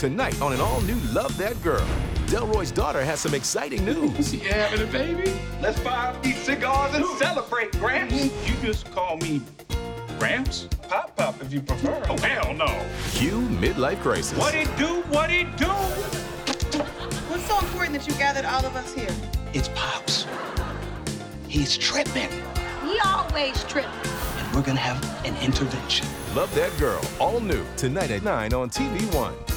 tonight on an all-new Love That Girl. Delroy's daughter has some exciting news. You having a baby? Let's fire up these cigars and celebrate, Gramps. You just call me Gramps? Pop, if you prefer. Oh, hell no. Cue midlife crisis. What it do? What's so important that you gathered all of us here? It's Pops. He's tripping. He always tripping. And we're gonna have an intervention. Love That Girl, all new, tonight at 9 on TV One.